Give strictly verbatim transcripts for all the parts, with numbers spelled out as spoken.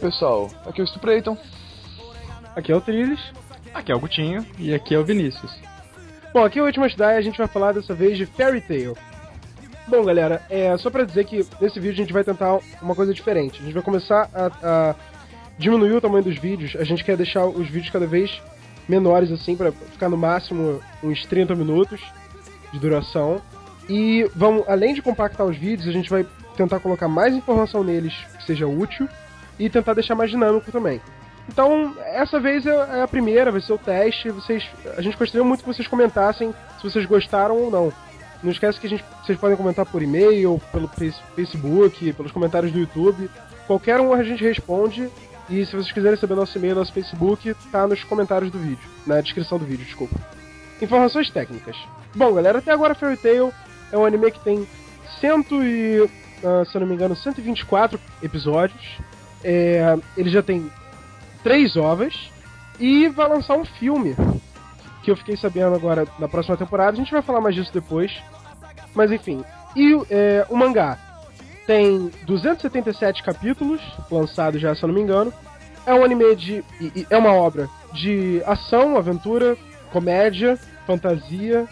pessoal, aqui é o Stupreiton. Aqui é o Trilles. Aqui é o Gutinho. E aqui é o Vinícius. Bom, aqui é o Últimas Daia, a gente vai falar dessa vez de Fairy Tail. Bom, galera, é só pra dizer que nesse vídeo a gente vai tentar uma coisa diferente. A gente vai começar a, a diminuir o tamanho dos vídeos. A gente quer deixar os vídeos cada vez menores, assim, pra ficar no máximo uns trinta minutos de duração. E vamos, além de compactar os vídeos, a gente vai tentar colocar mais informação neles que seja útil e tentar deixar mais dinâmico também. Então, essa vez é a primeira, vai ser o teste. Vocês, a gente gostaria muito que vocês comentassem se vocês gostaram ou não. Não esquece que a gente, vocês podem comentar por e-mail, pelo Facebook, pelos comentários do YouTube. Qualquer um a gente responde. E se vocês quiserem saber nosso e-mail, nosso Facebook, tá nos comentários do vídeo. Na descrição do vídeo, desculpa. Informações técnicas. Bom, galera, até agora Fairy Tail é um anime que tem cento e, uh, se eu não me engano, cento e vinte e quatro episódios. É, ele já tem três ovas e vai lançar um filme que eu fiquei sabendo agora na próxima temporada. A gente vai falar mais disso depois. Mas enfim. E é, o mangá tem duzentos e setenta e sete capítulos, lançados já, se eu não me engano. É um anime de... é uma obra de ação, aventura, comédia, fantasia.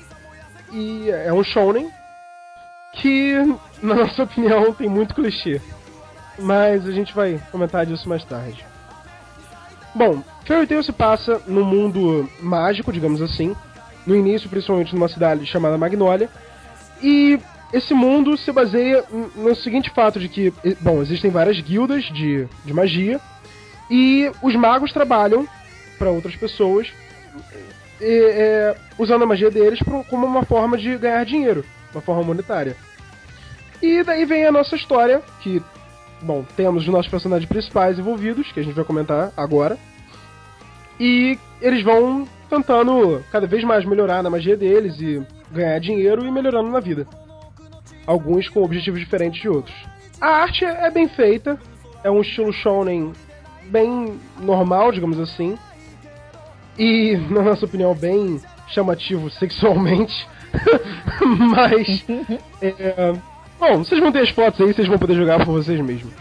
E é um shounen que, na nossa opinião, tem muito clichê. Mas a gente vai comentar disso mais tarde. Bom, Fairy Tail se passa num mundo mágico, digamos assim. No início, principalmente numa cidade chamada Magnolia. E esse mundo se baseia no seguinte fato de que, bom, existem várias guildas de, de magia. E os magos trabalham para outras pessoas, e, é, usando a magia deles pro, como uma forma de ganhar dinheiro, uma forma monetária. E daí vem a nossa história, que... bom, temos os nossos personagens principais envolvidos, que a gente vai comentar agora. E eles vão tentando cada vez mais melhorar na magia deles e ganhar dinheiro e melhorando na vida. Alguns com objetivos diferentes de outros. A arte é bem feita, é um estilo shounen bem normal, digamos assim. E, na nossa opinião, bem chamativo sexualmente. Mas... é... bom, vocês vão ter as fotos aí, vocês vão poder jogar por vocês mesmos.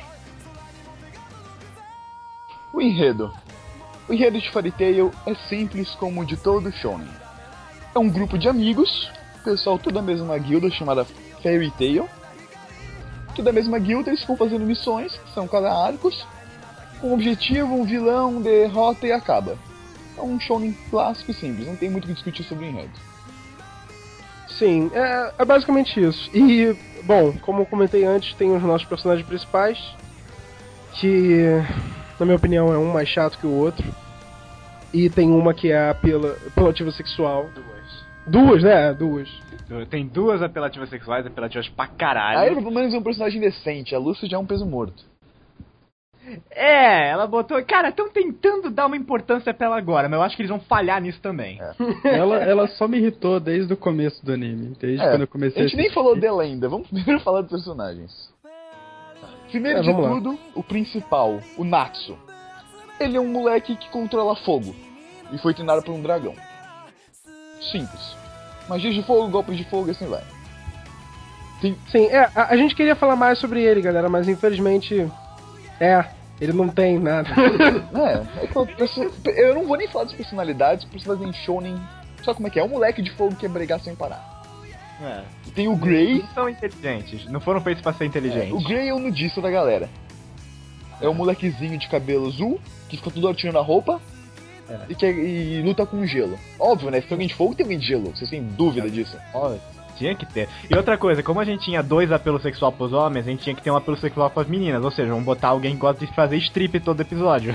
O enredo. O enredo de Fairy Tail é simples como o de todo shonen. É um grupo de amigos, pessoal tudo da mesma guilda chamada Fairy Tail. Tudo da mesma guilda, eles ficam fazendo missões, que são cada arcos, com um objetivo, um vilão, derrota e acaba. É um shonen clássico e simples, não tem muito o que discutir sobre o enredo. Sim, é, é basicamente isso. E, bom, como eu comentei antes, tem os nossos personagens principais, que, na minha opinião, é um mais chato que o outro. E tem uma que é apela, apelativa sexual. Duas. Duas, né? Duas. Tem duas apelativas sexuais, apelativas pra caralho. Aí, pelo menos, é um personagem decente. A Lucy já é um peso morto. É, ela botou... Cara, estão tentando dar uma importância pra ela agora, mas eu acho que eles vão falhar nisso também. É. ela, ela só me irritou desde o começo do anime. Desde é, quando eu comecei a gente a nem falou dela ainda. Vamos primeiro falar dos personagens. Primeiro é, de lá. tudo, o principal, o Natsu. Ele é um moleque que controla fogo. E foi treinado por um dragão. Simples. Magias de fogo, golpes de fogo e assim vai. Tem... Sim, é, a, a gente queria falar mais sobre ele, galera, mas infelizmente... É, ele não tem nada. É, é que eu, eu não vou nem falar das personalidades, porque você em shonen... Sabe como é que é? É um moleque de fogo que quer brigar sem parar. É. Tem o Grey... Não são inteligentes, não foram feitos pra ser inteligentes. É, o Grey é o nudista da galera. É um molequezinho de cabelo azul, que fica tudo tirando a roupa, é. e, quer, e luta com gelo. Óbvio, né? Se tem alguém de fogo, tem alguém de gelo. Vocês têm dúvida é. disso? Óbvio. Tinha que ter. E outra coisa, como a gente tinha dois apelos sexual pros homens, a gente tinha que ter um apelo sexual pras meninas. Ou seja, vamos botar alguém que gosta de fazer strip todo episódio.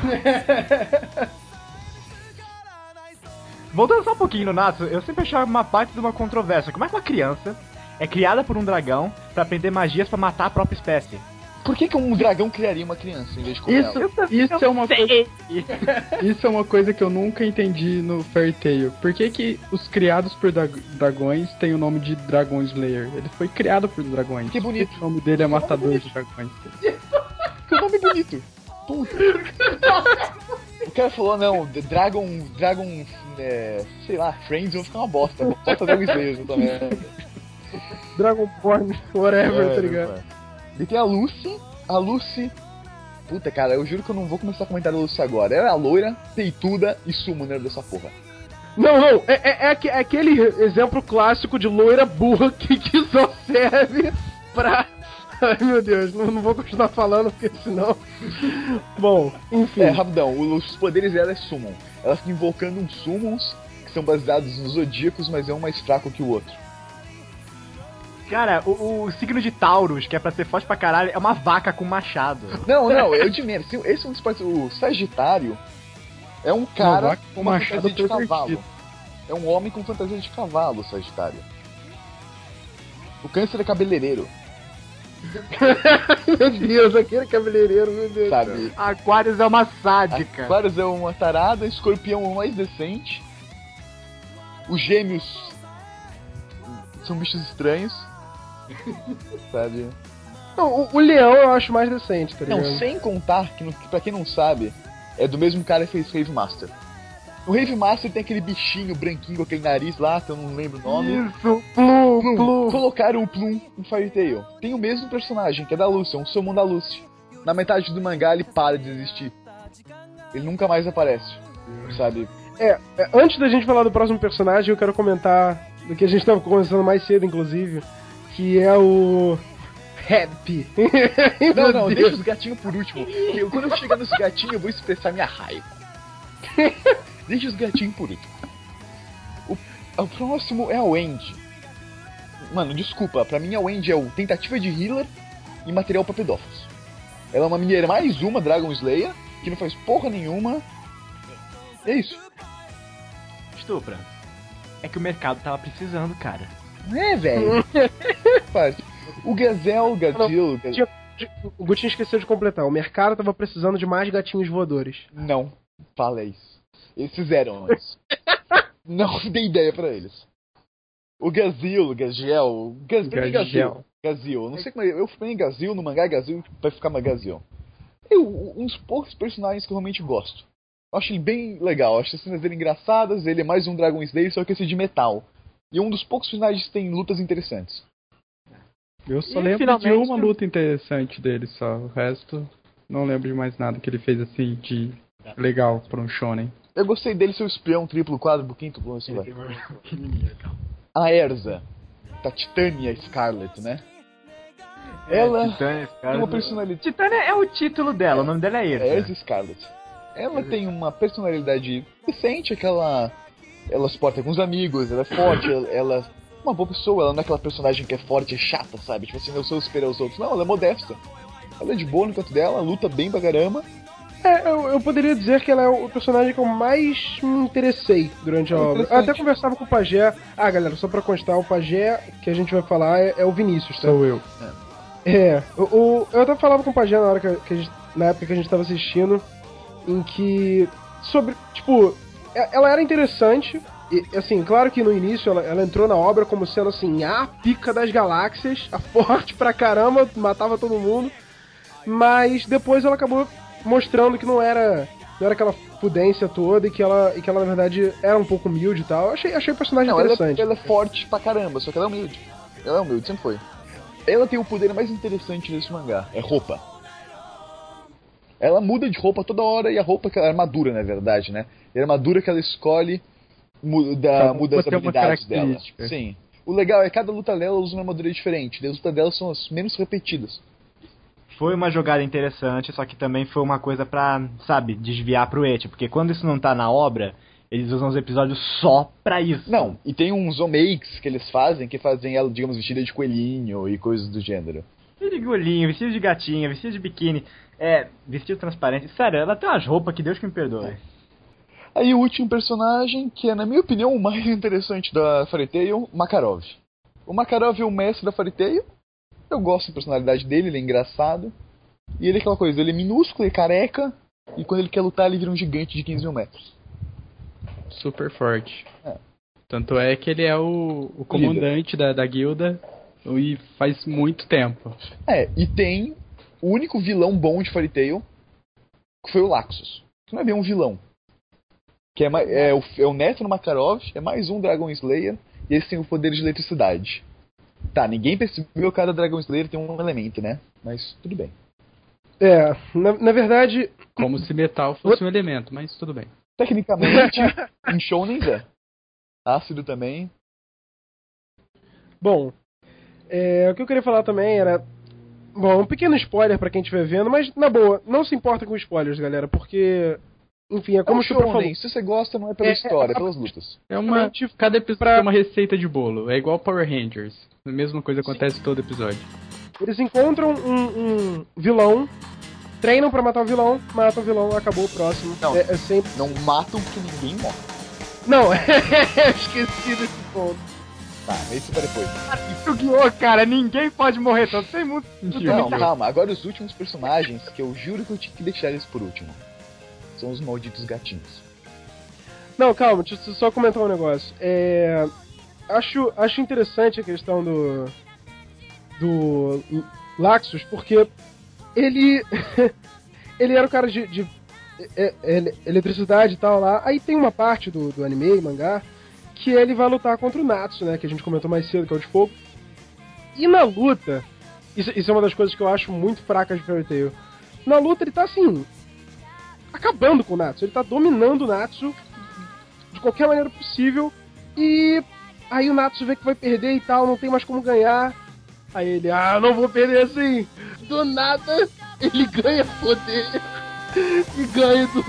Voltando só um pouquinho no Natsu, eu sempre achava uma parte de uma controvérsia. Como é que uma criança é criada por um dragão pra aprender magias pra matar a própria espécie? Por que, que um dragão criaria uma criança em vez de comer Isso, ela? isso é uma coisa. Isso é uma coisa que eu nunca entendi no Fairy Tail. Por que, que os criados por dra- dragões têm o nome de Dragon Slayer? Ele foi criado por dragões. Que bonito. O nome dele é Matador de Dragões. Que nome bonito. Puta. O cara falou, não, Dragon. Dragon. É, sei lá, Friends vão ficar uma bosta. Bota Dragon Slayer também. Dragonborn, whatever, é, tá ligado? É. E tem a Lucy. A Lucy Puta, cara, eu juro que eu não vou começar a comentar a Lúcia agora. Ela é a loira, peituda e summoner dessa porra. Não, não, é, é, é, aque- é aquele exemplo clássico de loira burra que, que só serve pra... Ai, meu Deus, não, não vou continuar falando, porque senão... Bom, enfim. É, rapidão, os poderes dela é summon. Ela fica invocando uns summons que são baseados nos zodíacos, mas é um mais fraco que o outro. Cara, o, o signo de Taurus, que é pra ser forte pra caralho, é uma vaca com machado. Não, não, eu de menos. Esse é um dos partes. O Sagitário é um cara vaca com com uma machado fantasia de pervertido. cavalo. É um homem com fantasia de cavalo, o Sagitário. O Câncer é cabeleireiro, Meu Deus, aquele cabeleireiro, meu Deus. sabe? Aquários é uma sádica. Aquários é uma tarada, Escorpião é o mais decente. Os Gêmeos são bichos estranhos, sabe? Não, o, o leão eu acho mais decente, tá ligado? Não, sem contar que, no- que pra quem não sabe, é do mesmo cara que fez Rave Master. No Rave Master tem aquele bichinho branquinho com aquele nariz lá, que eu não lembro o nome. Isso, Plum, Plum. Plum. Colocaram o Plum em Fairy Tail. Tem o mesmo personagem, que é da Lucy, é um summon da Lucy. Na metade do mangá ele para de existir. Ele nunca mais aparece, sabe? É, é, antes da gente falar do próximo personagem, eu quero comentar do que a gente tava conversando mais cedo, inclusive, que é o... Happy. Não, Meu não, Deus. deixa os gatinhos por último. Eu, quando eu chegar nos gatinhos, eu vou expressar minha raiva. Deixa os gatinhos por último. O, o próximo é a Wendy. Mano, desculpa, pra mim a Wendy é o tentativa de healer e material pra pedófilos. Ela é uma mineira mais uma Dragon Slayer, que não faz porra nenhuma. É isso. Estupra. É que o mercado tava precisando, cara. Não é, velho? Faz. O Gazelle, o Gazil... Tinha- O Gutinho esqueceu de completar. O mercado tava precisando de mais gatinhos voadores. Não, fala isso. Eles fizeram antes. Não dei ideia pra eles. O Gazil, o Gaziel, Gaz, pra mim é Gazil. Gaziel. Gazil, eu não sei como é, eu falei em Gazil, no mangá é Gazil, vai ficar mais Gazil. Eu, uns poucos personagens que eu realmente gosto. Eu acho ele bem legal, eu acho as cenas dele engraçadas, ele é mais um Dragon Slayer, só que esse de metal. E é um dos poucos personagens que tem lutas interessantes. Eu só E, lembro finalmente, de uma luta interessante dele só. O resto, não lembro de mais nada que ele fez assim de legal pra um shonen. Eu gostei dele ser o espião triplo, quádruplo, quíntuplo, assim vai. A Erza, da Titânia Scarlet, né? Ela Titânia, tem uma personalidade... Titânia é o título dela, o nome dela é É Erza. Erza Scarlet. Ela tem uma personalidade decente, aquela... Ela se porta com os amigos, ela é forte, ela, ela é uma boa pessoa, ela não é aquela personagem que é forte e chata, sabe? Tipo assim, eu sou superior aos outros. Não, ela é modesta. Ela é de boa no canto dela, luta bem pra caramba. É, eu, eu poderia dizer que ela é o personagem que eu mais me interessei durante a É obra. Eu interessante. até conversava com o Pajé. Ah, galera, só pra constar, o Pajé que a gente vai falar é, é o Vinícius, tá? Sou eu. É, o, o- eu até falava com o Pajé na, hora que, a- que a gente, na época que a gente tava assistindo, em que, sobre, tipo, é- ela era interessante, e, assim, claro que no início ela, ela entrou na obra como sendo, assim, a pica das galáxias, a forte pra caramba, matava todo mundo, mas depois ela acabou mostrando que não era, não era aquela pudência toda, e que ela, e que ela na verdade, era um pouco humilde e tal. Eu achei, achei o personagem Não, ela, interessante. ela é forte pra caramba, só que ela é humilde. Ela é humilde, sempre foi. Ela tem o poder mais interessante desse mangá, é roupa. Ela muda de roupa toda hora e a roupa, que a armadura, na verdade, né? E a armadura que ela escolhe muda, Cada muda as uma tem uma habilidades dela. característica. Sim. O legal é que cada luta dela usa uma armadura diferente. E as lutas dela são as menos repetidas. Foi uma jogada interessante, só que também foi uma coisa pra, sabe, desviar pro eti. Porque quando isso não tá na obra, eles usam os episódios só pra isso. Não, e tem uns omakes que eles fazem que fazem ela, digamos, vestida de coelhinho e coisas do gênero. Vestido de golinho, vestido de gatinha, vestido de biquíni, é, vestido transparente. Sério, ela tem umas roupas que Deus que me perdoe. Aí o último personagem, que é, na minha opinião, o mais interessante da Fairy Tail, Makarov. O Makarov é o mestre da Fairy Tail. Eu gosto da personalidade dele, ele é engraçado. E ele é aquela coisa, ele é minúsculo, ele é careca, e quando ele quer lutar, ele vira um gigante de quinze mil metros. Super forte. É. Tanto é que ele é o, o comandante da, da guilda e faz muito tempo. É, e tem o único vilão bom de Fairy Tail, que foi o Laxus. Que não é bem um vilão. Que é, ma- é, o, é o neto do Makarov, é mais um Dragon Slayer, e eles têm o poder de eletricidade. Tá, ninguém percebeu que cada Dragon Slayer tem um elemento, né? Mas tudo bem. É, na, na verdade... Como se metal fosse um elemento, mas tudo bem. Tecnicamente, em shounen é. Ácido também. Bom, é, o que eu queria falar também era... Bom, um pequeno spoiler pra quem estiver vendo, mas na boa, não se importa com spoilers, galera, porque... Enfim, é como É um o Chupra falou. shounen, se você gosta, não é pela É, história, é é- pelas lutas. É uma. Cada episódio é uma receita de bolo. É igual Power Rangers. A mesma coisa acontece todo episódio. Eles encontram um, um vilão, treinam pra matar o vilão, matam o vilão, acabou o próximo. Não. É, é sempre... Não matam porque ninguém morre. Não, eu esqueci desse ponto. Tá, esse pra depois. Yu-Gi-Oh, cara, ninguém pode morrer, todo tem muito. Não, calma, agora os últimos personagens, que eu juro que eu tinha que deixar eles por último. São os malditos gatinhos. Não, calma, deixa eu só comentar um negócio. É, acho, acho interessante a questão do do Laxus, porque ele ele era o cara de, de é, é, eletricidade e tal lá. Aí tem uma parte do, do anime, mangá, que ele vai lutar contra o Natsu, né, que a gente comentou mais cedo, que é o de fogo. E na luta, isso, isso é uma das coisas que eu acho muito fracas de Fairy Tail. Na luta ele tá assim, acabando com o Natsu, ele tá dominando o Natsu de qualquer maneira possível, e aí o Natsu vê que vai perder e tal, não tem mais como ganhar. Aí ele, ah, não vou perder assim. Do nada, ele ganha poder e ganha do...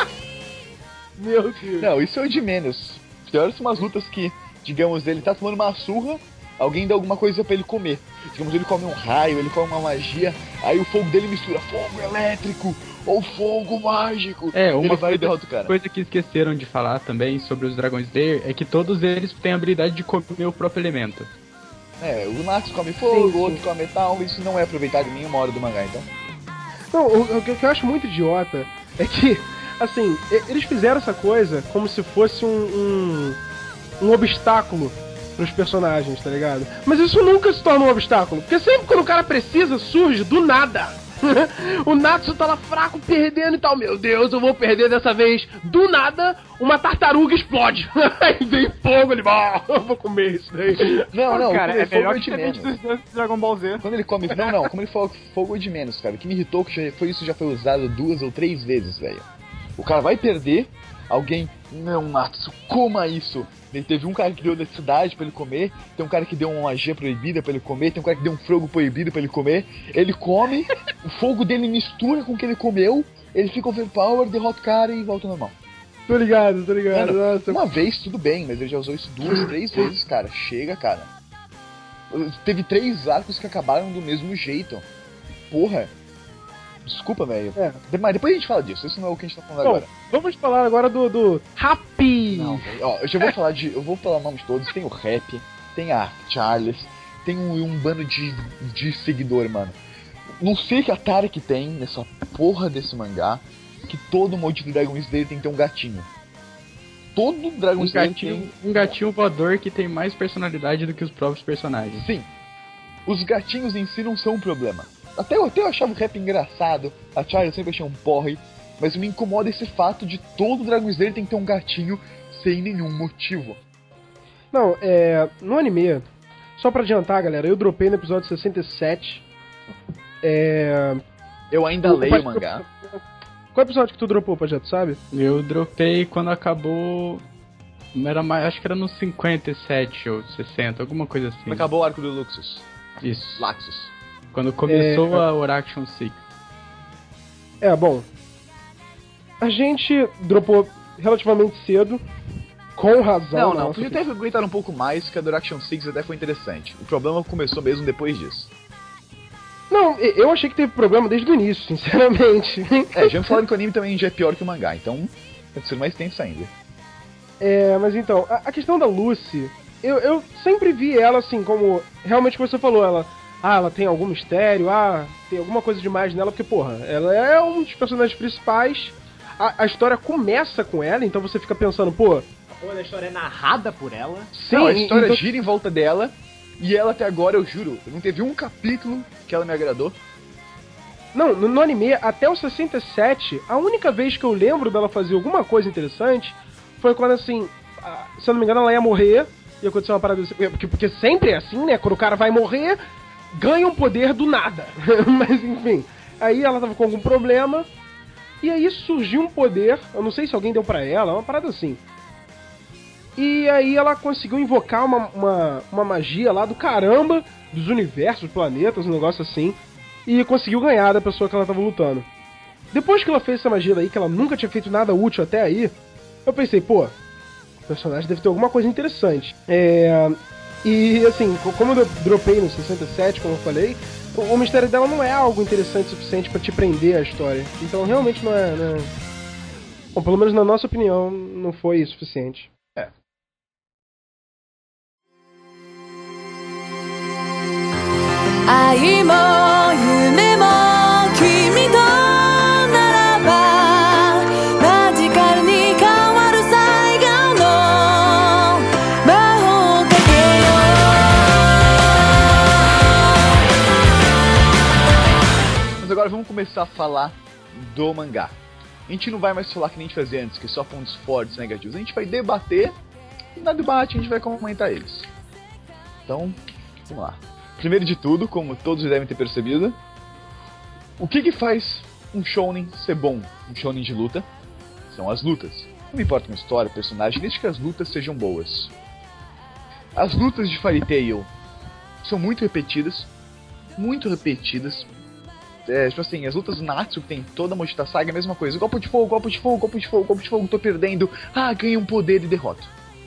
Meu Deus. Não, isso é o de menos. Pior são umas lutas que, digamos, ele tá tomando uma surra, alguém dá alguma coisa pra ele comer. Digamos, ele come um raio, ele come uma magia, aí o fogo dele mistura fogo elétrico ou fogo mágico. É, uma ele vai e coisa, derrota o cara. coisa que esqueceram de falar também sobre os Dragon Slayer é que todos eles têm a habilidade de comer o próprio elemento. É, o Natsu come fogo, Sim, sim. o outro come metal, isso não é aproveitado em nenhuma hora do mangá, então. Não, o, o que eu acho muito idiota é que, assim, e- eles fizeram essa coisa como se fosse um, um, um obstáculo pros personagens, tá ligado? Mas isso nunca se torna um obstáculo, porque sempre quando o cara precisa, surge do nada. O Natsu tá lá fraco, perdendo e tal. Meu Deus, eu vou perder dessa vez. Do nada, uma tartaruga explode. Aí vem fogo, ele... Ah, eu vou comer isso daí. Não, não, cara, quando é ele fogo melhor é que de ter menos. vídeo dos deuses de Dragon Ball Z. Quando ele come. Não, não, como ele falou fogo é de menos, cara. O que me irritou que já foi isso já foi usado duas ou três vezes, velho. O cara vai perder, alguém. Não, Natsu, coma isso! Ele teve um cara que deu necessidade pra ele comer, tem um cara que deu uma magia proibida pra ele comer, tem um cara que deu um fogo proibido pra ele comer. Ele come, o fogo dele mistura com o que ele comeu, ele fica overpower, derrota o cara e volta ao normal. Tô ligado, tô ligado. Mano, Nossa. uma vez tudo bem, mas ele já usou isso duas, três vezes, cara. Chega, cara. Teve três arcos que acabaram do mesmo jeito. Porra. Desculpa, velho. É. Mas depois a gente fala disso, isso não é o que a gente tá falando Bom, agora. vamos falar agora do, do Happy. Não, velho. Ó, eu já vou falar de. Eu vou falar o nome de todos. Tem o Rap, tem a Charles, tem um, um bando de, de seguidor, mano. Não sei que Atari que tem nessa porra desse mangá que todo maldito Dragon Slayer tem que ter um gatinho. Todo Dragon Um Slayer gatinho, tem um gatinho voador que tem mais personalidade do que os próprios personagens. Sim. Os gatinhos em si não são um problema. Até eu, até eu achava o Rap engraçado, a Charlie eu sempre achei um porre, mas me incomoda esse fato de todo Dragon Slayer tem que ter um gatinho sem nenhum motivo. Não, é. No anime, só pra adiantar, galera, eu dropei no episódio sessenta e sete. É. Eu ainda o- leio o Paj- mangá. Qual episódio que tu dropou, Pajeto, sabe? Eu dropei quando acabou. Era mais, acho que era no cinquenta e sete ou sessenta, alguma coisa assim. Quando acabou o arco do Luxus. Isso. Laxus. Quando começou É, a Oraction seis. É, bom. A gente dropou relativamente cedo. Com razão. Não, não, nossa, podia ter aguentado um pouco mais, que a Duration seis até foi interessante. O problema começou mesmo depois disso. Não, e- eu achei que teve problema desde o início, sinceramente. É, já me falaram que o anime também já é pior que o mangá, então deve ser mais tenso ainda. É, mas então, a, a questão da Lucy, eu, eu sempre vi ela assim, como realmente como você falou, ela, ah, ela tem algum mistério, ah, tem alguma coisa demais nela, porque, porra, ela é um dos personagens principais, a, a história começa com ela, então você fica pensando, pô, A porra da história é narrada por ela. sim, Não, a história então- gira em volta dela, e ela até agora, eu juro, não teve um capítulo que ela me agradou. Não, no, no anime, até o sessenta e sete, a única vez que eu lembro dela fazer alguma coisa interessante foi quando, assim, a- se eu não me engano, ela ia morrer e aconteceu uma parada assim, porque, porque sempre é assim, né? Quando o cara vai morrer, ganha um poder do nada. Mas, enfim, Aí ela tava com algum problema, e aí surgiu um poder, eu não sei se alguém deu pra ela, uma parada assim. E aí ela conseguiu invocar uma, uma, uma magia lá do caramba, dos universos, planetas, um negócio assim, e conseguiu ganhar da pessoa que ela tava lutando. Depois que ela fez essa magia daí, que ela nunca tinha feito nada útil até aí, eu pensei, pô, o personagem deve ter alguma coisa interessante. É... E assim, como eu dropei no sessenta e sete, como eu falei, o, o mistério dela não é algo interessante o suficiente pra te prender a história. Então realmente não é, não é... Bom, pelo menos na nossa opinião, não foi suficiente. É. 愛も夢も君とならばマジカルに変わる最後の魔法かけよう Mas agora vamos começar a falar do mangá. A gente não vai mais falar que nem a gente fazia antes, que só pontos fortes, negativos. A gente vai debater, e na debate a gente vai comentar eles. Então, vamos lá. Primeiro de tudo, como todos devem ter percebido, o que que faz um shounen ser bom, um shounen de luta? São as lutas. Não me importa com a história, personagem, desde que as lutas sejam boas. As lutas de Fairy Tail são muito repetidas, muito repetidas. É, tipo assim, as lutas do Natsu que tem toda a Mojita Saga é a mesma coisa. Golpe de fogo, golpe de fogo, golpe de fogo, golpe de fogo, tô perdendo. Ah, ganhei um poder e derroto.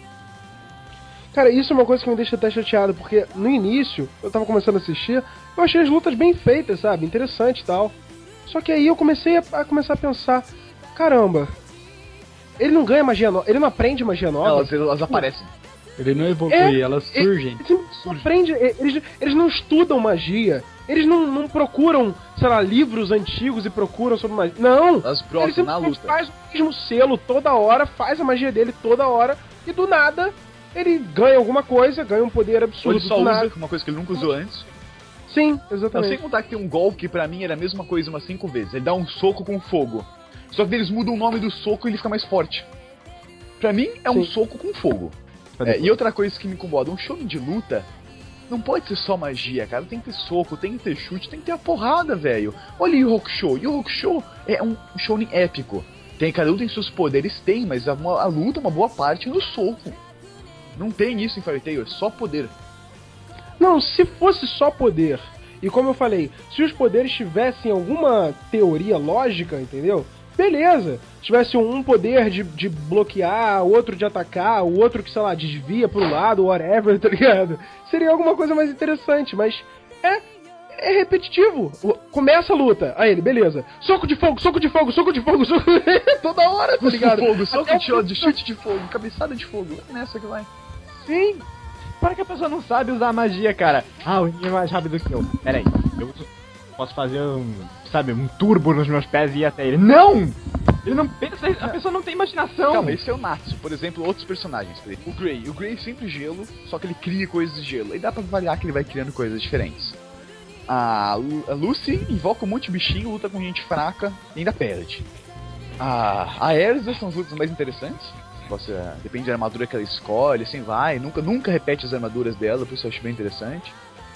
Cara, isso é uma coisa que me deixa até chateado, porque no início, eu tava começando a assistir, eu achei as lutas bem feitas, sabe? Interessante e tal. Só que aí eu comecei a, a começar a pensar, caramba, ele não ganha magia nova, ele não aprende magia nova. Elas, elas aparecem. Ele não evolui, É, elas surgem. Eles, não aprende, eles, eles não estudam magia, eles não, não procuram, sei lá, livros antigos e procuram sobre magia. Não! Elas Ele brotam na simplesmente luta. faz o mesmo selo toda hora, faz a magia dele toda hora, e do nada ele ganha alguma coisa, ganha um poder Ou absurdo ele só do usa nada. uma coisa que ele nunca usou antes. Sim, Não, sem exatamente. contar que tem um golpe que pra mim era a mesma coisa umas cinco vezes. Ele dá um soco com fogo. Só que eles mudam o nome do soco e ele fica mais forte. Pra mim é um Sim. soco com fogo. É, e outra coisa que me incomoda, um show de luta não pode ser só magia, cara. Tem que ter soco, tem que ter chute, tem que ter a porrada, velho. Olha Yu Hakusho. Yu Hakusho é um shounen épico. Tem, cada um tem seus poderes, tem, mas a, a luta, uma boa parte é no soco. Não tem isso em Fairy Tail, é só poder. Não, se fosse só poder, e como eu falei, se os poderes tivessem alguma teoria lógica, entendeu? Beleza. Se tivesse um poder de, de bloquear, outro de atacar, o outro que, sei lá, desvia pro lado, whatever, tá ligado? Seria alguma coisa mais interessante, mas é, é repetitivo. Começa a luta, aí ele, beleza. Soco de fogo, soco de fogo, soco de fogo, soco... toda hora, tá ligado? Fogo, soco Até de, o- de chute de fogo, cabeçada de fogo. É nessa que vai. Sim. Para que a pessoa não sabe usar magia, cara. Ah, o ninja é mais rápido que eu. Pera aí, eu uso- posso fazer um, sabe, um turbo nos meus pés e ir até ele. Não! Ele não pensa, a pessoa não tem imaginação. Calma, esse é o Natsu. Por exemplo, outros personagens. por exemplo, O Grey. O Grey é sempre gelo, só que ele cria coisas de gelo. Aí dá pra variar que ele vai criando coisas diferentes. A, Lu- a Lucy invoca um monte de bichinho, luta com gente fraca e ainda perde. A, a Erza são as lutas mais interessantes. Você, depende da armadura que ela escolhe, assim vai. Nunca, nunca repete as armaduras dela, por isso eu acho bem interessante.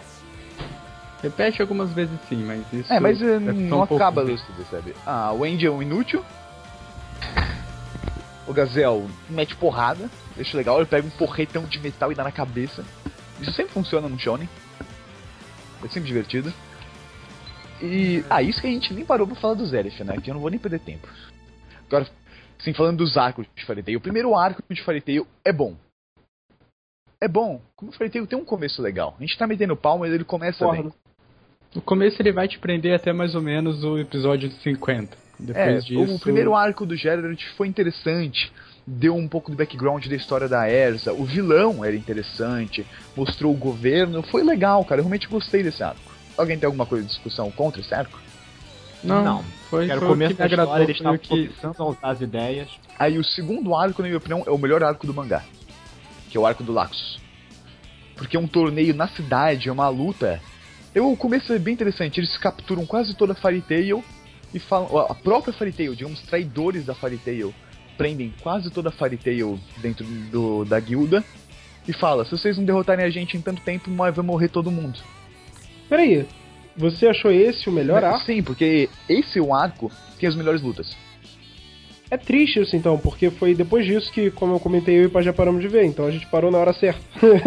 Repete algumas vezes sim, mas isso... É, mas eh, é só um não pouco acaba a de- luta, sabe? Ah, o Andy é um inútil. O Gazel mete porrada, deixa legal, ele pega um porretão de metal e dá na cabeça. Isso sempre funciona no shonen. É sempre divertido. E... Ah, isso que a gente nem parou pra falar do Zeref, né? Que eu não vou nem perder tempo. Agora, assim, falando dos arcos de Fairy Tail. O primeiro arco de Fairy Tail é bom. É bom. Como o Fairy Tail tem um começo legal. A gente tá metendo pau, mas ele começa bem. Concordo. No começo ele vai te prender até mais ou menos o episódio cinquenta. Depois É, disso... o primeiro arco do Geralt foi interessante, deu um pouco do background da história da Erza, o vilão era interessante, mostrou o governo, foi legal, cara, eu realmente gostei desse arco. Alguém tem alguma coisa de discussão contra esse arco? Não, Não. foi, Era foi o começo o que da me agradou, história, eles foi o estavam que... começando a usar as ideias. Aí o segundo arco, na minha opinião, é o melhor arco do mangá, que é o arco do Laxus. Porque é um torneio na cidade, é uma luta. Eu, o começo é bem interessante, eles capturam quase toda a Fairy Tail e falam, a própria Fairy Tail, digamos, traidores da Fairy Tail, prendem quase toda a Fairy Tail dentro do, da guilda e fala, se vocês não derrotarem a gente em tanto tempo, vai morrer todo mundo. Peraí. você achou esse o melhor arco? Sim, porque esse é o arco que tem as melhores lutas. É triste isso então, porque foi depois disso que, como eu comentei, eu e o Pajé paramos de ver, então a gente parou na hora certa.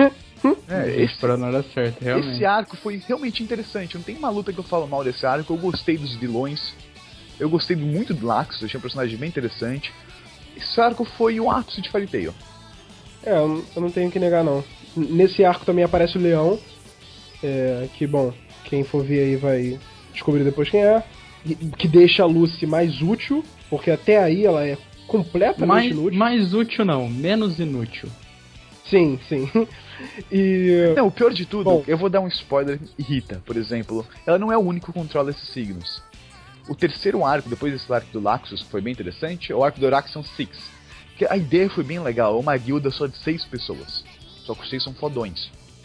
É, esse parou na hora certa, realmente. Esse arco foi realmente interessante, não tem uma luta que eu falo mal desse arco, eu gostei dos vilões, eu gostei muito do Laxus, eu achei um personagem bem interessante. Esse arco foi o ápice de Fairy Tail. É, eu não- eu não tenho que negar não. Nesse arco também aparece o Leão, é, que bom, quem for ver aí vai descobrir depois quem é, e- que deixa a Lucy mais útil, porque até aí ela é completamente Mais, inútil. mais útil não, menos inútil. Sim, sim. E... Não, o pior de tudo, Bom. eu vou dar um spoiler, Rita, por exemplo, ela não é o único que controla esses signos. O terceiro arco, depois desse arco do Laxus, que foi bem interessante, é o arco do Oraxion Six. Que a ideia foi bem legal, é uma guilda só de seis pessoas. Só que os seis são fodões.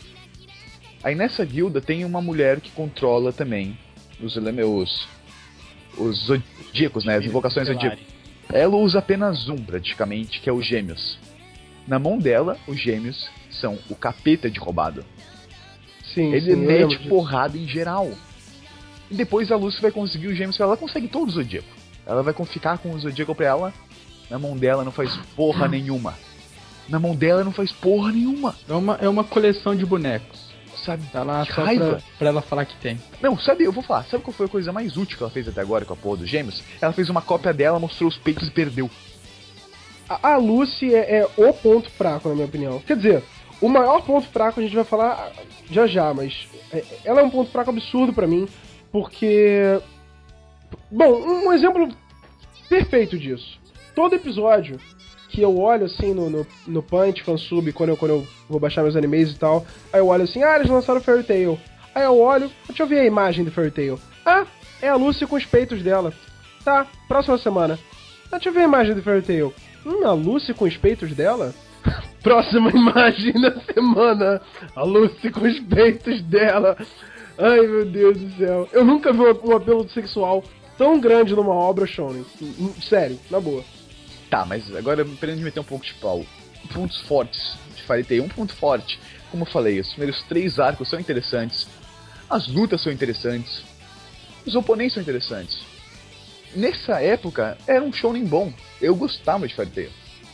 Aí nessa guilda tem uma mulher que controla também os elementos. Os zodíacos, né? As invocações zodíacas. Ela usa apenas um, praticamente, que é os gêmeos. Na mão dela, os gêmeos são o capeta de roubado. Sim, Ele sim, eu lembro mete disso. porrada em geral. E depois a Lucy vai conseguir os gêmeos pra ela. Ela consegue todo o zodíaco. Ela vai ficar com o zodíaco pra ela. Na mão dela não faz porra nenhuma. Na mão dela não faz porra nenhuma. É uma, é uma coleção de bonecos. Sabe? Tá lá Que só raiva. pra, pra ela falar que tem. Não, sabe, eu vou falar. Sabe qual foi a coisa mais útil que ela fez até agora com a porra dos gêmeos? Ela fez uma cópia dela, mostrou os peitos e perdeu. A, a Lucy é, é o ponto fraco, na minha opinião. Quer dizer, o maior ponto fraco a gente vai falar já já, mas é- ela é um ponto fraco absurdo pra mim, porque... Bom, um exemplo perfeito disso. Todo episódio que eu olho assim no, no, no Punch, fansub, quando eu, quando eu vou baixar meus animes e tal, aí eu olho assim, ah, eles lançaram Fairy Tail. Aí eu olho, deixa eu ver a imagem do Fairy Tail. Ah, é a Lucy com os peitos dela. Tá, próxima semana. Ah, deixa eu ver a imagem do Fairy Tail. Hum, a Lucy com os peitos dela? Próxima imagem da semana. A Lucy com os peitos dela. Ai, meu Deus do céu. Eu nunca vi um um apelo sexual tão grande numa obra shonen. Hum, Sério, na boa. Tá, mas agora querendo meter um pouco de pau. Pontos fortes de Fairy Tail. Um ponto forte, como eu falei, os primeiros três arcos são interessantes. As lutas são interessantes. Os oponentes são interessantes. Nessa época, era um shonen bom. Eu gostava de Fairy Tail.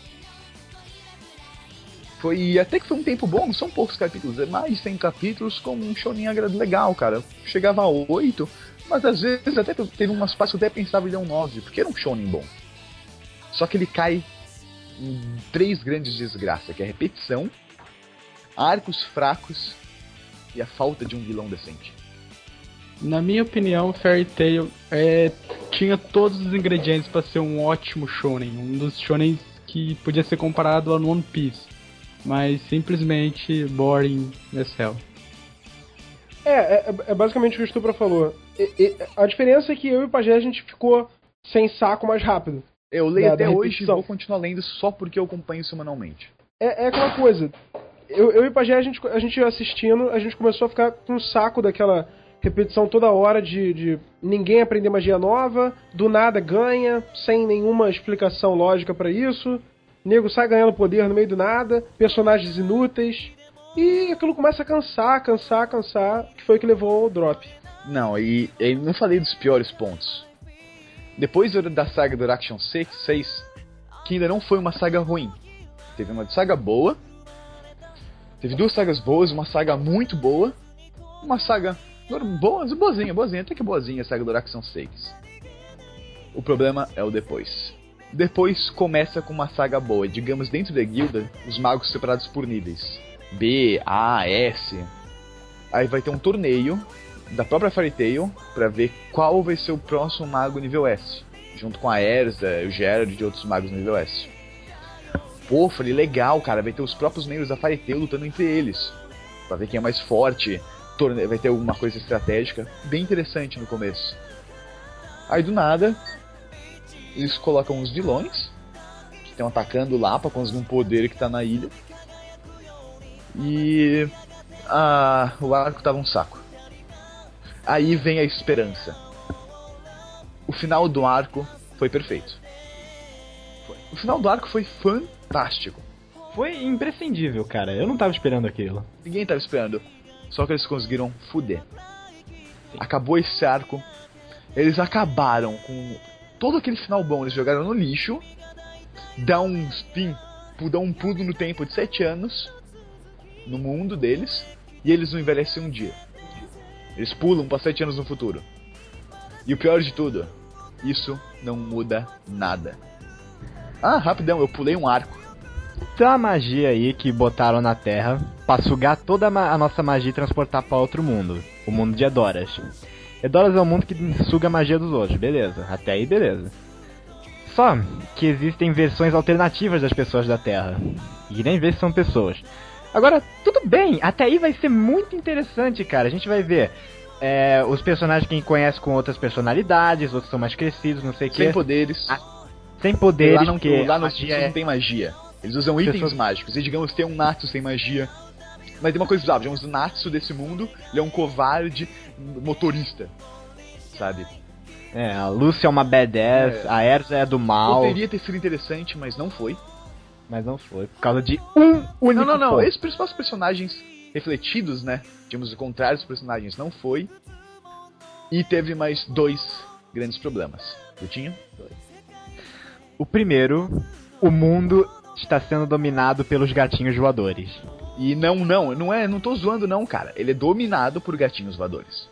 Foi, até que foi um tempo bom, não são poucos capítulos, é mais de cem capítulos com um shonen agrado legal, cara. Chegava a oito, mas às vezes até teve umas partes que eu até pensava em dar um nove, porque era um shonen bom. Só que ele cai em três grandes desgraças, que é a repetição, arcos fracos e a falta de um vilão decente. Na minha opinião, Fairy Tail é, tinha todos os ingredientes pra ser um ótimo shonen. Um dos shonens que podia ser comparado ao One Piece. Mas simplesmente boring as hell. É, é, é basicamente o que o Stupra falou. E- e- a diferença é que eu e o Pajé a gente ficou sem saco mais rápido. Eu leio Da- até da hoje e repetição. vou continuar lendo só porque eu acompanho semanalmente. É, é aquela coisa. Eu, eu e o Pajé, a gente, a gente assistindo, a gente começou a ficar com um saco daquela repetição toda hora de, de ninguém aprender magia nova, do nada ganha, sem nenhuma explicação lógica pra isso. Nego sai ganhando poder no meio do nada, personagens inúteis. E aquilo começa a cansar, cansar, cansar, que foi o que levou ao drop. Não, e, e não falei dos piores pontos. Depois do- da saga do Action seis, que ainda não foi uma saga ruim. Teve uma saga boa, teve duas sagas boas, uma saga muito boa, uma saga boa, boazinha, boazinha, até que boazinha a saga do Action seis. O problema é o depois. Depois começa com uma saga boa, digamos dentro da guilda, os magos separados por níveis. B, A, S. Aí vai ter um torneio da própria Fairy Tail pra ver qual vai ser o próximo mago nível S, junto com a Erza, o Gerard e outros magos nível S. Pô, falei, legal, cara, vai ter os próprios membros da Fairy Tail lutando entre eles, pra ver quem é mais forte, torne... vai ter alguma coisa estratégica, bem interessante no começo. Aí do nada, eles colocam os vilões, que estão atacando lá pra conseguir um poder que tá na ilha, e ah, o arco tava um saco. Aí vem a esperança. O final do arco foi perfeito. Foi. O final do arco foi fantástico. Foi imprescindível, cara. Eu não tava esperando aquilo. Ninguém tava esperando. Só que eles conseguiram fuder. Acabou esse arco. Eles acabaram com todo aquele final bom, eles jogaram no lixo. Dá um spin, dá um pulo no tempo de sete anos no mundo deles. E eles não envelhecem um dia. Eles pulam para sete anos no futuro. E o pior de tudo, isso não muda nada. Ah, rapidão, eu pulei um arco. Tem uma magia aí que botaram na Terra pra sugar toda a, ma- a nossa magia e transportar pra outro mundo. O mundo de Edoras. Edoras é um mundo que suga a magia dos outros, beleza. Até aí, beleza. Só que existem versões alternativas das pessoas da Terra. E nem vê se são pessoas. Agora, tudo bem, até aí vai ser muito interessante, cara. A gente vai ver é, os personagens que a gente conhece com outras personalidades, outros são mais crescidos, não sei o que. Sem poderes. Ah, Sem poderes, lá não, porque lá a não, magia não é... tem magia. Eles usam itens Pessoas- mágicos. E digamos, tem um Natsu sem magia. Mas tem uma coisa bizarra, digamos, o Natsu desse mundo, ele é um covarde motorista. Sabe? É, a Lúcia é uma badass, É. a Erza é do mal, Poderia ter sido interessante, mas não foi. mas não foi, por causa de um único Não, não, não. ponto. Esses principais personagens refletidos, né? Digamos, o contrário dos personagens não foi. E teve mais dois grandes problemas. Eu tinha? O primeiro, o mundo está sendo dominado pelos gatinhos voadores. E não, não, não é, não tô zoando não, cara. Ele é dominado por gatinhos voadores.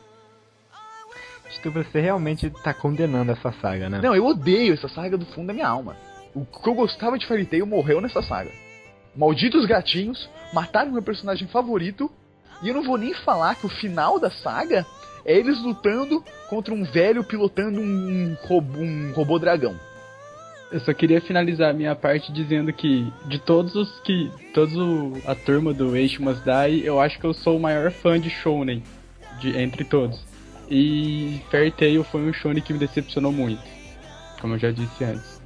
Acho que você realmente tá condenando essa saga, né? Não, eu odeio essa saga do fundo da minha alma. O que eu gostava de Fairy Tail morreu nessa saga. Malditos gatinhos mataram meu personagem favorito. E eu não vou nem falar que o final da saga é eles lutando contra um velho pilotando um robô, um robô dragão. Eu só queria finalizar a minha parte dizendo que de todos os que. Todos o, a turma do Eiichi Must Die, eu acho que eu sou o maior fã de Shounen de, entre todos. E Fairy Tail foi um Shounen que me decepcionou muito. Como eu já disse antes.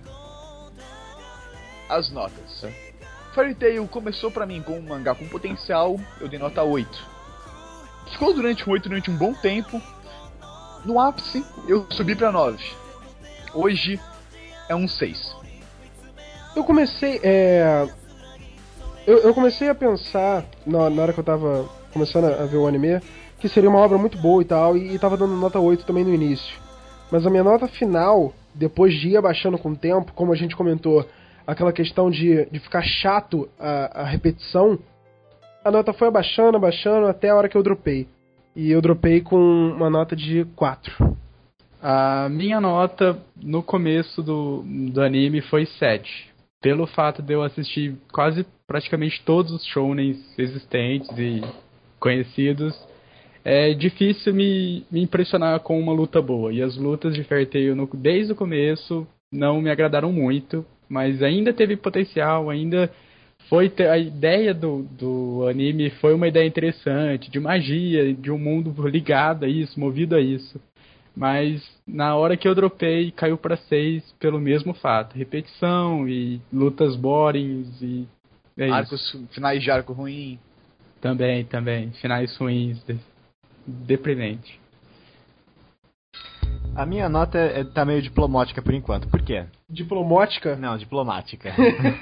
As notas. Fairy Tail começou pra mim com um mangá com potencial, eu dei nota oito. Ficou durante um oito durante um bom tempo. No ápice, eu subi pra nove. Hoje é um seis. Eu comecei, é... Eu, eu comecei a pensar, na, na hora que eu tava começando a ver o anime, que seria uma obra muito boa e tal, e, e tava dando nota oito também no início. Mas a minha nota final, depois de ir abaixando com o tempo, como a gente comentou, aquela questão de, de ficar chato a, a repetição, a nota foi abaixando, abaixando, até a hora que eu dropei. E eu dropei com uma nota de quatro. A minha nota no começo do, do anime foi sete. Pelo fato de eu assistir quase praticamente todos os shounens existentes e conhecidos, é difícil me, me impressionar com uma luta boa. E as lutas de Fairy Tail no, desde o começo não me agradaram muito, mas ainda teve potencial, ainda foi ter, a ideia do, do anime foi uma ideia interessante, de magia, de um mundo ligado a isso, movido a isso. Mas na hora que eu dropei, caiu pra seis pelo mesmo fato. Repetição e lutas boring e é isso. Arcos, finais de arco ruim. Também, também. Finais ruins, de, deprimente. A minha nota é, tá meio diplomática por enquanto. Por quê? Diplomótica? Não, diplomática.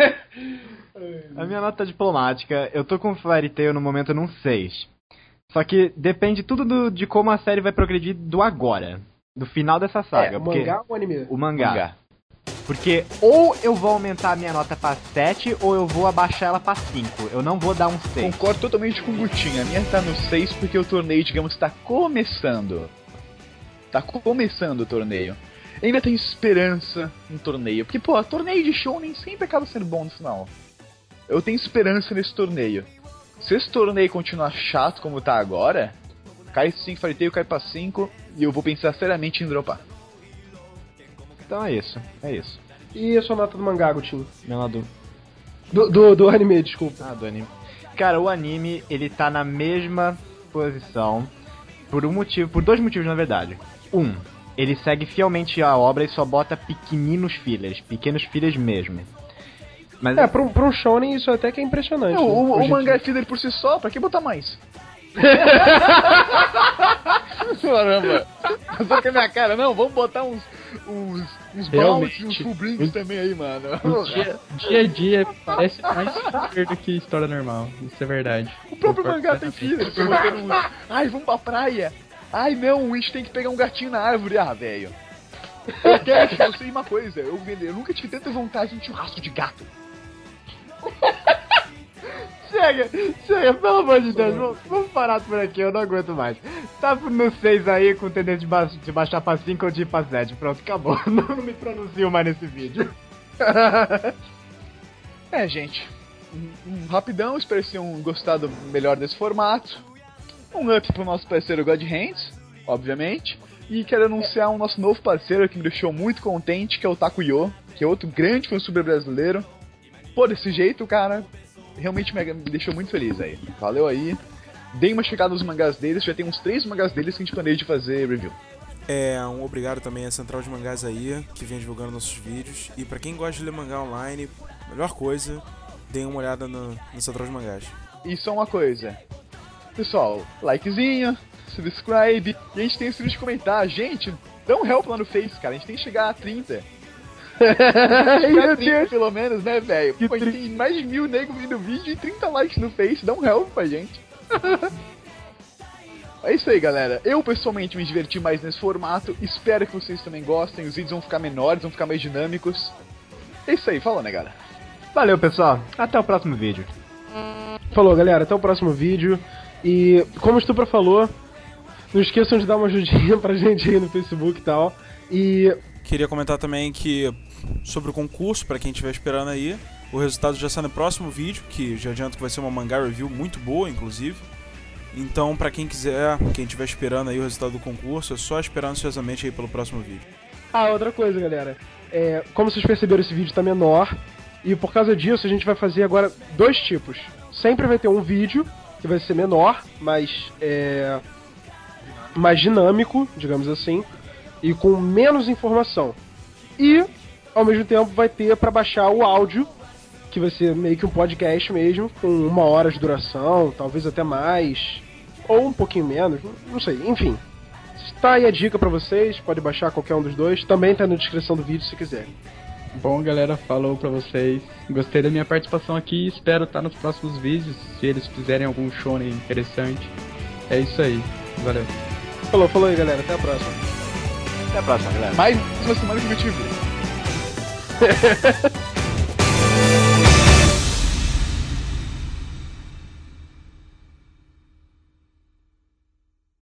A minha nota é diplomática. Eu tô com Fairy Tail no momento num seis. Só que depende tudo do, de como a série vai progredir do agora. Do final dessa saga. É, o porque mangá ou o anime? O mangá. Mangá. Porque ou eu vou aumentar a minha nota pra sete ou eu vou abaixar ela pra cinco. Eu não vou dar um seis. Concordo totalmente com o Gutinho. A minha tá no seis porque o torneio, digamos, tá começando. Tá começando o torneio. Ainda tem esperança no torneio. Porque, pô, torneio de shounen sempre acaba sendo bom no final. Eu tenho esperança nesse torneio. Se esse torneio continuar chato como tá agora, cai cinco, Fairy Tail cai pra cinco e eu vou pensar seriamente em dropar. Então é isso. É isso. E a sua nota do mangá, Gutinho? Minha nota do... Do, do, do anime, desculpa. Ah, do anime. Cara, o anime, ele tá na mesma posição por um motivo, por dois motivos na verdade. Um, ele segue fielmente a obra e só bota pequeninos fillers, pequenos fillers mesmo. Mas É, pra um, pra um shonen isso até que é impressionante. Não, né, o, hoje o em mangá é dia. filler por si só, pra que botar mais? Caramba! Passou com a minha cara, não, vamos botar uns uns, uns baldes, Realmente. uns fullbrings também aí, mano. Dia, dia a dia parece mais filler do que história normal. Isso é verdade. O próprio Concordo mangá tem plenamente. filler, tô botando um... Ai, vamos pra praia! Ai não, a gente tem que pegar um gatinho na árvore. Ah, velho. Eu quero que eu sei uma coisa, eu, eu nunca tive tanta vontade de churrasco de gato. Chega, chega, pelo amor de Deus, vamos, vamos parar por aqui, eu não aguento mais. Tá no seis aí com tendência de, ba de baixar pra cinco ou de ir pra sete, pronto, acabou. Não me pronuncio mais nesse vídeo. É, gente, um, um rapidão, espero que tenham gostado melhor desse formato. Um up pro nosso parceiro God Hands, obviamente. E quero anunciar um nosso novo parceiro que me deixou muito contente, que é o Takuyo, que é outro grande fansub brasileiro. Pô, desse jeito, cara, realmente me deixou muito feliz aí. Valeu aí. Dei uma checada nos mangás deles, já tem uns três mangás deles que a gente planeja de fazer review. É, um obrigado também à Central de Mangás aí, que vem divulgando nossos vídeos. E pra quem gosta de ler mangá online, melhor coisa, deem uma olhada no, no Central de Mangás. E só uma coisa, pessoal, likezinho, subscribe, e a gente tem o serviço de comentar. Gente, dá um help lá no Face, cara, a gente tem que chegar a trinta. chegar a trinta pelo menos, né, velho? Pô, a gente tem mais de mil negros vendo vídeo e trinta likes no Face, dá um help pra gente. É isso aí, galera. Eu, pessoalmente, me diverti mais nesse formato. Espero que vocês também gostem. Os vídeos vão ficar menores, vão ficar mais dinâmicos. É isso aí. Fala, né, galera? Valeu, pessoal. Até o próximo vídeo. Falou, galera. Até o próximo vídeo. E, como o Stupra falou, não esqueçam de dar uma ajudinha pra gente aí no Facebook e tal. E... Queria comentar também que, sobre o concurso, pra quem estiver esperando aí, o resultado já sai no próximo vídeo, que já adianto que vai ser uma mangá review muito boa, inclusive. Então, pra quem quiser, quem estiver esperando aí o resultado do concurso, é só esperar ansiosamente aí pelo próximo vídeo. Ah, outra coisa, galera. É, como vocês perceberam, esse vídeo tá menor. E por causa disso, a gente vai fazer agora dois tipos. Sempre vai ter um vídeo, que vai ser menor, mas é, mais dinâmico, digamos assim, e com menos informação. E, ao mesmo tempo, vai ter pra baixar o áudio, que vai ser meio que um podcast mesmo, com uma hora de duração, talvez até mais, ou um pouquinho menos, não sei, enfim. Tá aí a dica pra vocês, pode baixar qualquer um dos dois, também tá na descrição do vídeo se quiserem. Bom, galera, falou pra vocês. Gostei da minha participação aqui, espero estar nos próximos vídeos, se eles fizerem algum shonen interessante. É isso aí, valeu. Falou, falou aí, galera, até a próxima. Até a próxima, galera. Mais uma semana que eu te vi.